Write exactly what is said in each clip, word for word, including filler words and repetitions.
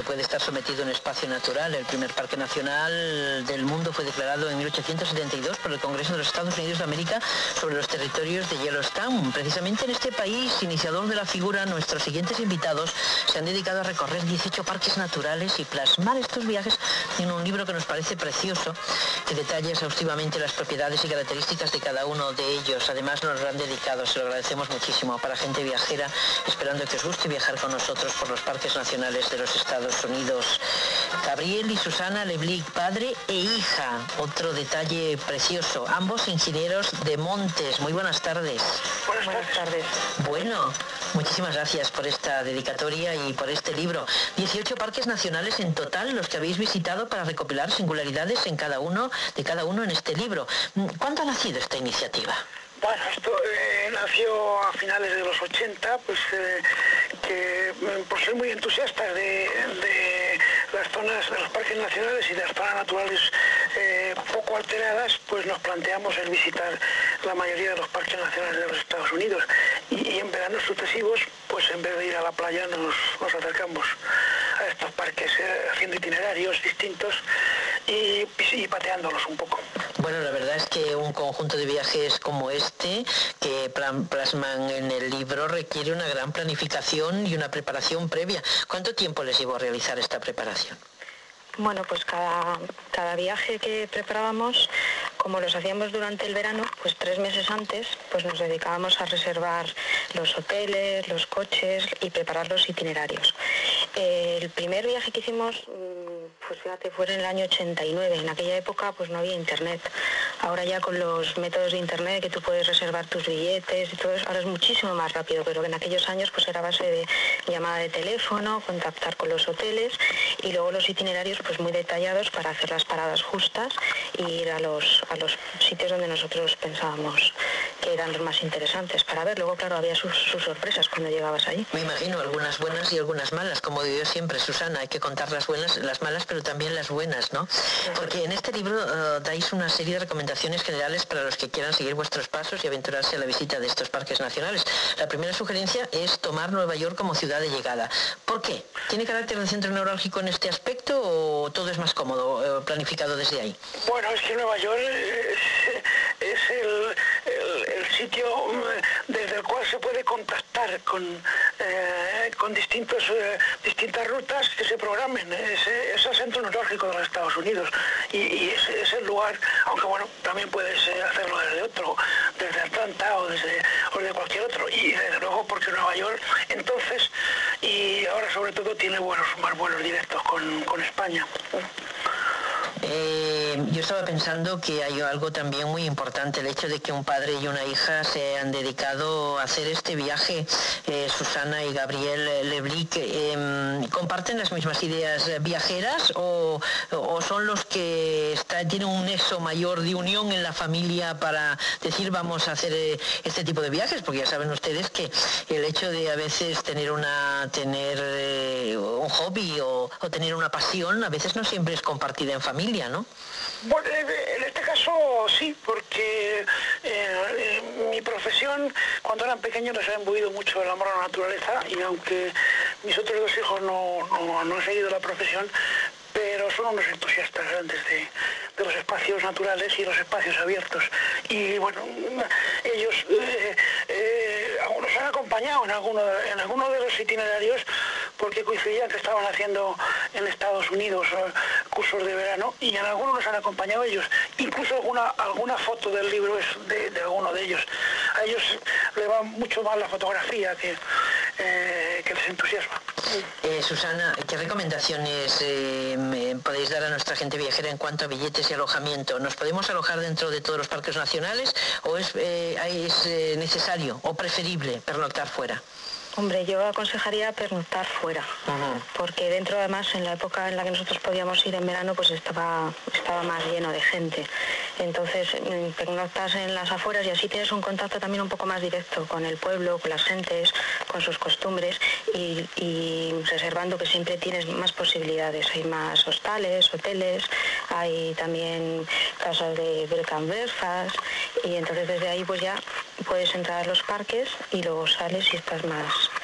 puede estar sometido a un espacio natural. El primer parque nacional del mundo fue declarado en mil ochocientos setenta y dos por el Congreso de los Estados Unidos de América sobre los territorios de Yellowstone. Precisamente en este país, iniciador de la figura, nuestros siguientes invitados se han dedicado a recorrer dieciocho parques naturales y plasmar estos viajes en un libro que nos parece precioso, que detalla exhaustivamente las propiedades y características de cada uno de ellos. Además nos lo han dedicado, se lo agradecemos muchísimo, para gente viajera, esperando que os guste viajar con nosotros por los parques nacionales de los Estados Unidos. Gabriel y Susana Leblic, padre e hija, otro detalle precioso, ambos ingenieros de montes. Muy buenas tardes. Buenas, buenas tardes. Bueno, muchísimas gracias por esta dedicatoria y por este libro. dieciocho parques nacionales en total los que habéis visitado para recopilar singularidades en cada uno, de cada uno en este libro. ¿Cuándo ha nacido esta iniciativa? Bueno, esto eh, nació a finales de los ochenta, pues eh, que por ser muy entusiastas de, de las zonas, de los parques nacionales y de las zonas naturales eh, poco alteradas, pues nos planteamos el visitar la mayoría de los parques nacionales de los Estados Unidos. Y, y en veranos sucesivos, pues en vez de ir a la playa, nos, nos acercamos a estos parques eh, haciendo itinerarios distintos y, y pateándolos un poco. Bueno, la verdad es que un conjunto de viajes como este, que plasman en el libro, requiere una gran planificación y una preparación previa. ¿Cuánto tiempo les llevó a realizar esta preparación? Bueno, pues cada, cada viaje que preparábamos, como los hacíamos durante el verano, pues tres meses antes, pues nos dedicábamos a reservar los hoteles, los coches y preparar los itinerarios. Eh, el primer viaje que hicimos, pues fíjate, fue en el año ochenta y nueve. En aquella época pues no había internet. Ahora ya con los métodos de internet que tú puedes reservar tus billetes y todo eso, ahora es muchísimo más rápido, pero en aquellos años pues era base de llamada de teléfono, contactar con los hoteles y luego los itinerarios pues muy detallados para hacer las paradas justas y ir a los, a los sitios donde nosotros pensábamos que eran los más interesantes para ver. Luego, claro, había sus, sus sorpresas cuando llegabas allí. Me imagino, algunas buenas y algunas malas, como digo yo siempre, Susana, hay que contar las buenas, las malas, pero también las buenas, ¿no? Porque en este libro uh, dais una serie de recomendaciones generales para los que quieran seguir vuestros pasos y aventurarse a la visita de estos parques nacionales. La primera sugerencia es tomar Nueva York como ciudad de llegada. ¿Por qué? ¿Tiene carácter de centro neurálgico en este aspecto o todo es más cómodo, uh, planificado desde ahí? Bueno, es que Nueva York es, es el, el, el sitio desde el cual se puede contactar con, eh, con distintos, eh, distintas rutas que se programen. Es, es el centro neurálgico de los Estados Unidos y, y es, es el lugar, aunque bueno, también puedes hacerlo desde otro, desde Atlanta o desde, o desde cualquier otro. Y desde luego porque Nueva York entonces, y ahora sobre todo, tiene buenos, más vuelos directos con, con España. Eh, yo estaba pensando que hay algo también muy importante, el hecho de que un padre y una hija se han dedicado a hacer este viaje. eh, Susana y Gabriel Leblic, eh, ¿comparten las mismas ideas viajeras o, o son los que está, tienen un nexo mayor de unión en la familia para decir vamos a hacer eh, este tipo de viajes? Porque ya saben ustedes que el hecho de a veces tener, una, tener eh, un hobby o, o tener una pasión a veces no siempre es compartida en familia, ¿no? Bueno, en este caso sí, porque eh, mi profesión, cuando eran pequeños, les ha imbuido mucho el amor a la naturaleza y aunque mis otros dos hijos no, no, no han seguido la profesión, pero son unos entusiastas grandes de, de los espacios naturales y los espacios abiertos. Y bueno, ellos eh, eh, nos han acompañado en alguno, en alguno de los itinerarios porque coincidían que estaban haciendo en Estados Unidos cursos de verano y en algunos nos han acompañado ellos. Incluso alguna, alguna foto del libro es de, de alguno de ellos. A ellos le va mucho más la fotografía que, eh, que les entusiasma. Eh, Susana, ¿qué recomendaciones eh, podéis dar a nuestra gente viajera en cuanto a billetes y alojamiento? ¿Nos podemos alojar dentro de todos los parques nacionales o es, eh, es eh, necesario o preferible pernoctar fuera? Hombre, yo aconsejaría pernoctar fuera, uh-huh. porque dentro además en la época en la que nosotros podíamos ir en verano pues estaba, estaba más lleno de gente. Entonces pernoctas en las afueras y así tienes un contacto también un poco más directo con el pueblo, con las gentes, con sus costumbres y, y reservando que siempre tienes más posibilidades. Hay más hostales, hoteles, hay también casas de bed and breakfast y entonces desde ahí pues ya puedes entrar a los parques y luego sales y estás más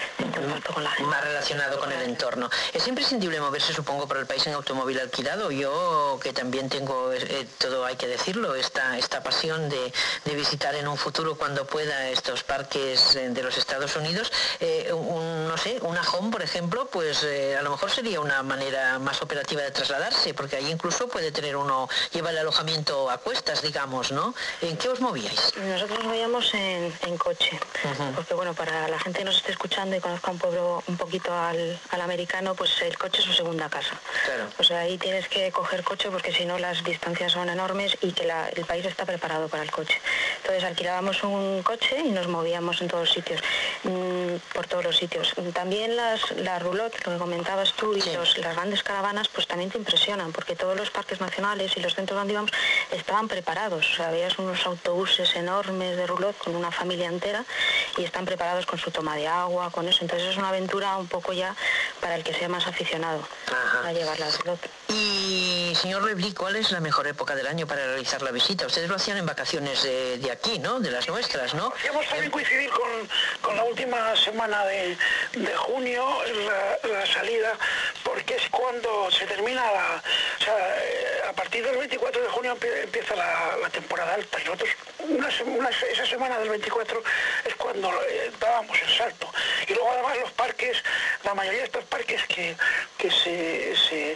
en contacto con la gente. Más relacionado con el entorno. Es imprescindible moverse, supongo, por el país en automóvil alquilado. Yo, que también tengo, eh, todo hay que decirlo, esta, esta pasión de, de visitar en un futuro cuando pueda estos parques de los Estados Unidos, eh, un, no sé, una home, por ejemplo, pues eh, a lo mejor sería una manera más operativa de trasladarse, porque ahí incluso puede tener uno, lleva el alojamiento a cuestas, digamos, ¿no? ¿En qué os movíais? Nosotros nos movíamos en, en coche, uh-huh. porque bueno, para la gente que nos esté escuchando y conozca un pueblo un poquito al, al americano, pues el coche es su segunda casa. Claro. O sea, ahí tienes que coger coche porque si no las distancias son enormes y que la, el país está preparado para el coche. Entonces alquilábamos un coche y nos movíamos en todos los sitios, mmm, por todos los sitios. También las, la roulotte, lo que comentabas tú, y sí. los, las grandes caravanas, pues también te impresionan, porque todos los parques nacionales y los centros donde íbamos estaban preparados. O sea, veías unos autobuses enormes de roulotte con una familia entera y están preparados con su toma de agua, con eso. Entonces es una aventura un poco ya para el que sea más aficionado. Ajá. A llevar la roulotte. Y, señor Leblis, ¿cuál es la mejor época del año para realizar la visita? Ustedes lo hacían en vacaciones de, de aquí, ¿no? De las nuestras, ¿no? Queremos también coincidir con, con la última semana de, de junio, la, la salida, porque es cuando se termina la... O sea, a partir del veinticuatro de junio empieza la, la temporada alta y nosotros una, una, esa semana del veinticuatro es cuando eh, dábamos el salto. Y luego además los parques, la mayoría de estos parques que, que se, se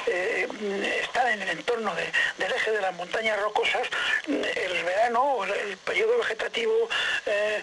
eh, están en el entorno de, del eje de las montañas rocosas, el verano, el, el periodo vegetativo eh,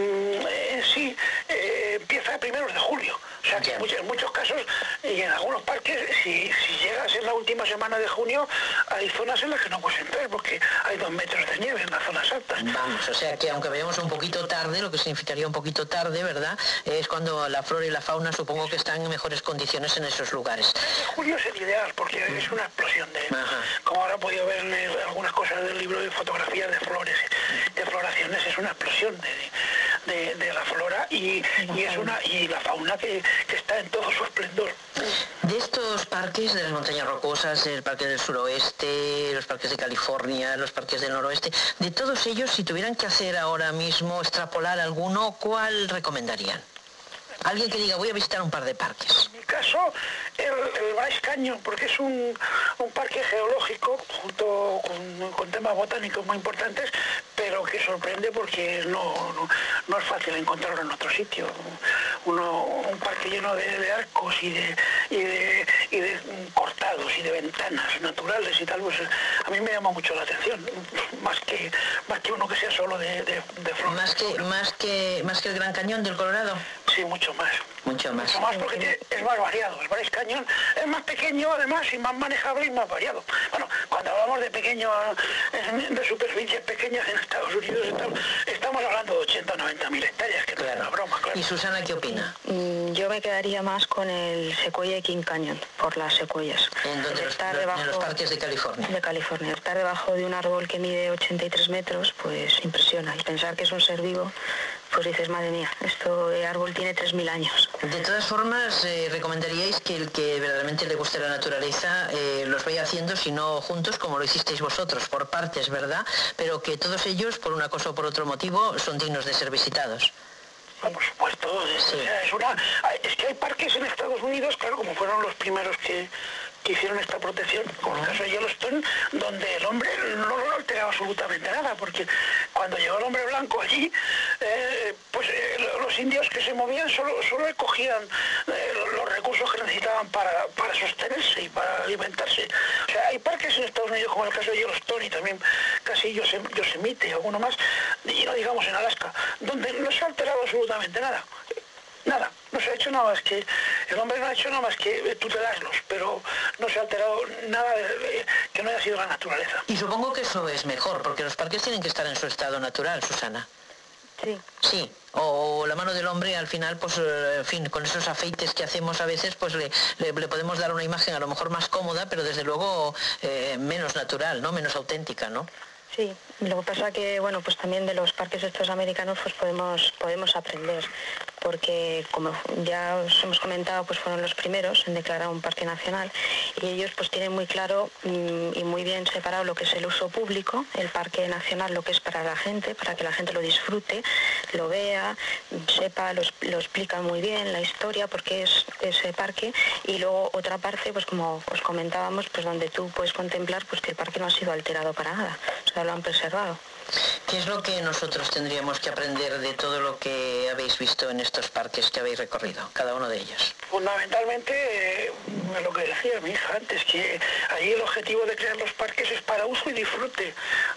en sí eh, empieza a primeros de julio. O sea que en muchos, en muchos casos y en algunos parques, si, si llegas en la última semana de junio, hay zonas en las que no puedes entrar porque hay dos metros de nieve en las zonas altas. Vamos, o sea que aunque vayamos un poquito tarde, lo que significaría un poquito tarde, ¿verdad? Es cuando la flora y la fauna supongo que están en mejores condiciones en esos lugares. Julio es el ideal porque mm. es una explosión de... Ajá. Como ahora he podido ver en algunas cosas del libro de fotografías de flores, de floraciones, es una explosión de, de, de la flora y, y es una y la fauna que, que está en todo su esplendor. De estos parques de las montañas rocosas, el parque del suroeste, los parques de California, los parques del noroeste, de todos ellos, si tuvieran que hacer ahora mismo, extrapolar alguno, ¿cuál recomendarían? Alguien que diga, voy a visitar un par de parques. En mi caso, el, el Bryce Canyon, porque es un, un parque geológico, junto con, con temas botánicos muy importantes, pero que sorprende porque no, no, no es fácil encontrarlo en otro sitio. Uno, un parque lleno de, de arcos y de, y, de, y de cortados y de ventanas naturales y tal, pues a mí me llama mucho la atención, más que, más que uno que sea solo de, de, de flora. ¿Más que, más, que, ¿Más que el Gran Cañón del Colorado? Sí, mucho más. Mucho más. Mucho más porque es más variado. El Bryce Canyon es más pequeño además y más manejable y más variado. Bueno, cuando hablamos de pequeño, de superficies pequeñas en Estados Unidos, estamos, estamos hablando de ochenta o noventa mil hectáreas, que claro. No es una broma, claro. ¿Y Susana qué opina? Yo me quedaría más con el Sequoia King Canyon, por las secuoyas. ¿En donde los, estar los, debajo, en los parques de California? De California. Estar debajo de un árbol que mide ochenta y tres metros, pues impresiona. Y pensar que es un ser vivo, pues dices, madre mía, este árbol tiene tres mil años. De todas formas, eh, recomendaríais que el que verdaderamente le guste la naturaleza eh, los vaya haciendo, si no juntos, como lo hicisteis vosotros, por partes, ¿verdad? Pero que todos ellos, por una cosa o por otro motivo, son dignos de ser visitados. Ah, por supuesto, es, sí. es, una, es que hay parques en Estados Unidos, claro, como fueron los primeros que, que hicieron esta protección, como el caso de Yellowstone, donde el hombre no lo alteraba absolutamente nada, porque cuando llegó el hombre blanco allí, eh, pues eh, los indios que se movían solo, solo cogían eh, los recursos que necesitaban para, para sostenerse y para alimentarse. O sea, hay parques en Estados Unidos, como el caso de Yellowstone y también casi Yosemite y alguno más, y no digamos en Alaska, donde no se ha alterado absolutamente nada. Nada, no se ha hecho nada más que, el hombre no ha hecho nada más que tutelarlos, pero no se ha alterado nada de, de, que no haya sido la naturaleza. Y supongo que eso es mejor, porque los parques tienen que estar en su estado natural, Susana. Sí. Sí, o, o la mano del hombre al final, pues, en fin, con esos afeites que hacemos a veces, pues le, le, le podemos dar una imagen a lo mejor más cómoda, pero desde luego eh, menos natural, ¿no? Menos auténtica, ¿no? Sí, lo que pasa que, bueno, pues también de los parques estos americanos pues podemos, podemos aprender. porque como ya os hemos comentado, pues fueron los primeros en declarar un parque nacional, y ellos pues tienen muy claro y muy bien separado lo que es el uso público, el parque nacional, lo que es para la gente, para que la gente lo disfrute, lo vea, sepa, lo, lo explica muy bien, la historia, porque es ese parque, y luego otra parte, pues como os comentábamos, pues donde tú puedes contemplar pues que el parque no ha sido alterado para nada, o sea, lo han preservado. ¿Qué es lo que nosotros tendríamos que aprender de todo lo que habéis visto en estos parques que habéis recorrido, cada uno de ellos? Fundamentalmente, eh, lo que decía mi hija antes, que ahí el objetivo de crear los parques es para uso y disfrute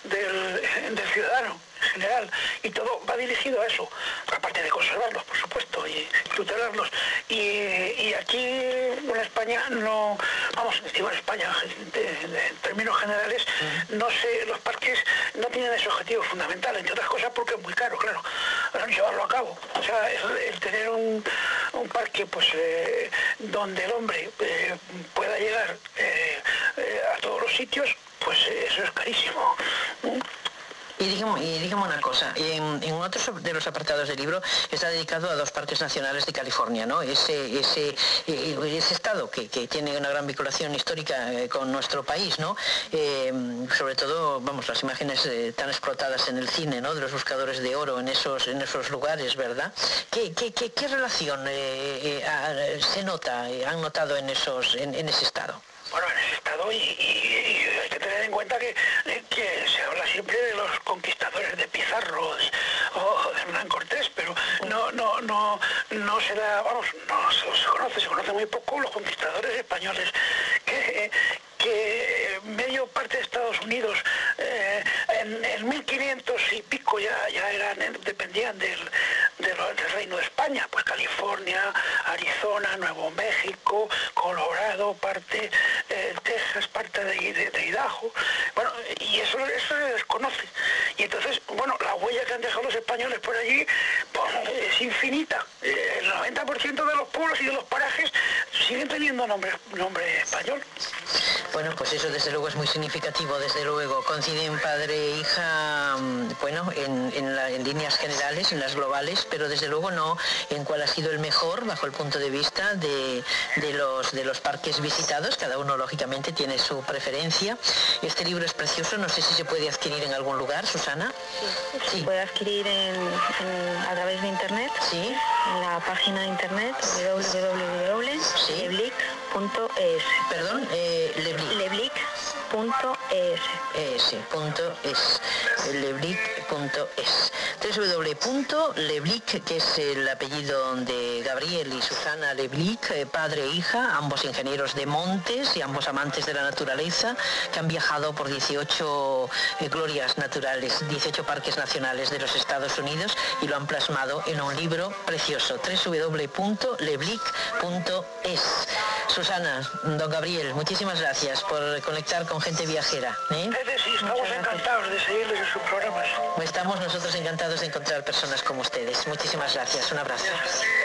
del, del ciudadano en general, y todo va dirigido a eso, aparte de conservarlos, por supuesto, y tutelarlos. Y, y aquí en España no, vamos, digo en España, en términos generales, no sé, los parques no tienen ese objetivo fundamental, entre otras cosas porque es muy caro, claro, llevarlo a cabo. O sea, el, el tener un, un parque pues eh, donde el hombre eh, pueda llegar eh, eh, a todos los sitios, pues eh, eso es carísimo. ¿Mm? Y dígame, y dígame una cosa, en, en otro de los apartados del libro está dedicado a dos parques nacionales de California, ¿no? Ese, ese, ese estado que, que tiene una gran vinculación histórica con nuestro país, ¿no? Eh, sobre todo, vamos, las imágenes eh, tan explotadas en el cine, ¿no? De los buscadores de oro en esos, en esos lugares, ¿verdad? ¿Qué, qué, qué, qué relación eh, eh, se nota, eh, han notado en, esos, en, en ese estado? Bueno, en ese estado, y, y, y hay que tener en cuenta que, que se habla siempre de los conquistadores de Pizarro de, o de Hernán Cortés, pero no, no, no, no se da, vamos, no se, se conoce, se conoce muy poco los conquistadores españoles, que, que medio parte de Estados Unidos eh, en, en mil quinientos y pico ya, ya eran, dependían del, del, del Reino de España, pues California, Arizona, Nuevo México, Colorado, parte eh, Texas, parte de, de, de Idaho, bueno, y eso, eso se desconoce. Y entonces, bueno, la huella que han dejado los españoles por allí pues, es infinita. El noventa por ciento de los pueblos y de los parajes siguen teniendo nombre, nombre español. Bueno, pues eso desde luego es muy significativo, desde luego. Coinciden padre e hija, bueno, en, en, la, en líneas generales, en las globales, pero desde luego no en cuál ha sido el mejor bajo el punto de vista de, de, los, de los parques visitados. Cada uno lógicamente tiene su preferencia. Este libro es precioso, no sé si se puede adquirir en algún lugar, Susana. Sí, sí. Se puede adquirir en, en, a través de internet, sí, en la página de internet w w w punto leblic punto e s. Perdón, eh, leblic punto e s. Es, punto es, leblic punto es. w w w punto leblic, que es el apellido de Gabriel y Susana Leblic, eh, padre e hija, ambos ingenieros de montes y ambos amantes de la naturaleza, que han viajado por dieciocho eh, glorias naturales, dieciocho parques nacionales de los Estados Unidos, y lo han plasmado en un libro precioso, w w w punto leblic punto es. Susana, don Gabriel, muchísimas gracias por conectar con gente viajera. ¿eh? Es decir, estamos encantados de seguirles en sus programas. Estamos nosotros encantados de encontrar personas como ustedes. Muchísimas gracias. Un abrazo.